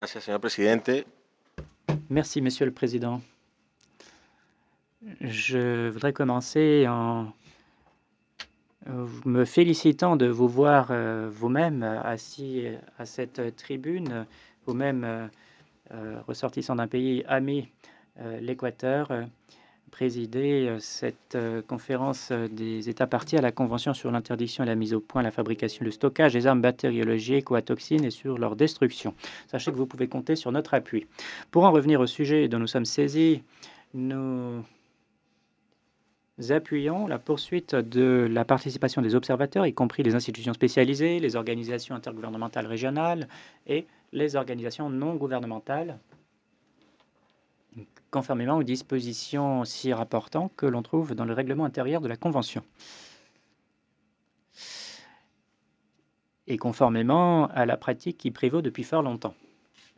Gracias, señor presidente. Merci, Monsieur le Président. Je voudrais commencer en me félicitant de vous voir vous-même assis à cette tribune, vous-même ressortissant d'un pays ami, l'Équateur, présider cette conférence des États parties à la Convention sur l'interdiction et la mise au point, la fabrication, le stockage des armes bactériologiques ou à toxines et sur leur destruction. Sachez que vous pouvez compter sur notre appui. Pour en revenir au sujet dont nous sommes saisis, nous appuyons la poursuite de la participation des observateurs, y compris les institutions spécialisées, les organisations intergouvernementales régionales et les organisations non gouvernementales, conformément aux dispositions s'y rapportant que l'on trouve dans le règlement intérieur de la Convention, et conformément à la pratique qui prévaut depuis fort longtemps.